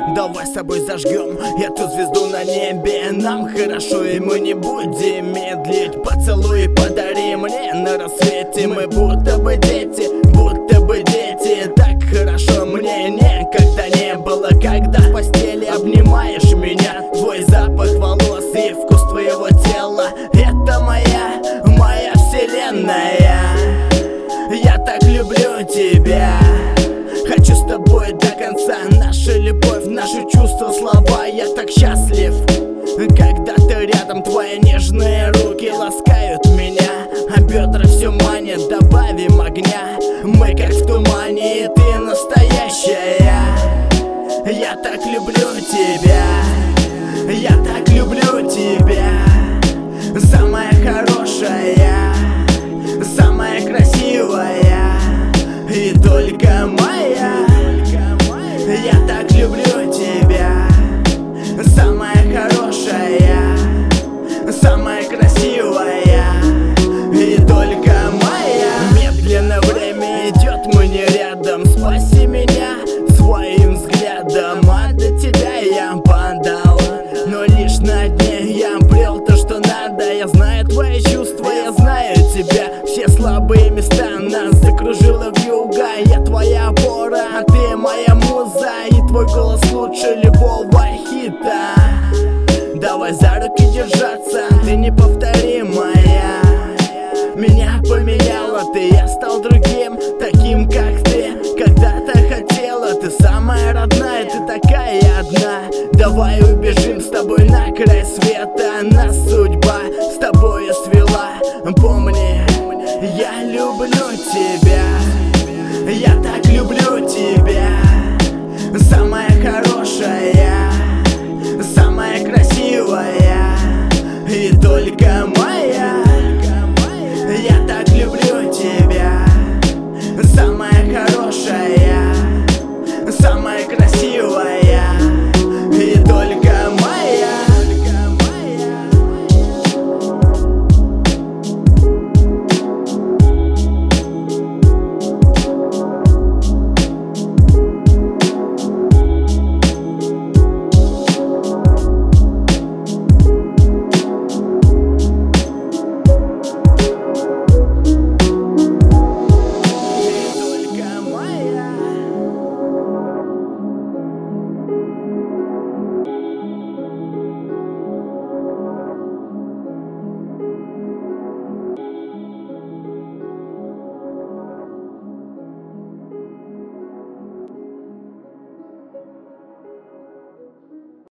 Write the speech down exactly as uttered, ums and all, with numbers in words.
Давай с тобой зажгем эту звезду на небе. Нам хорошо, и мы не будем медлить. Поцелуй подари мне на рассвете. Мы будто бы дети, будто бы дети. Так хорошо мне никогда не было, когда в постели обнимаешь меня. Твой запах волос и вкус твоего тела — это моя, моя вселенная. Я так люблю тебя, хочу с тобой до конца. Наша любовь, наши чувства, слова. Я так счастлив, когда ты рядом. Твои нежные руки ласкают меня, а бедра все манят. Добавим огня, мы как в тумане, и ты настоящая. Я так люблю тебя, я так люблю тебя. Самая хорошая, самая красивая и только моя. Я так люблю тебя, самая хорошая, самая красивая и только моя. Медленно время идет, мы не рядом. Спаси меня своим взглядом. А до тебя я падал, но лишь на дне я обрел то, что надо. Я знаю твои чувства, я знаю тебя. Все слабые места нас закружила вьюга. Я твоя опора, а ты моя муза. И твой голос лучше любого хита. Давай за руки держаться, ты неповторимая. Меня поменяла ты, я стал другим, таким как ты когда-то хотела. Ты самая родная, ты такая одна. Давай убежим с тобой на край света. Нас судьба с тобою свела. Помни, я люблю тебя.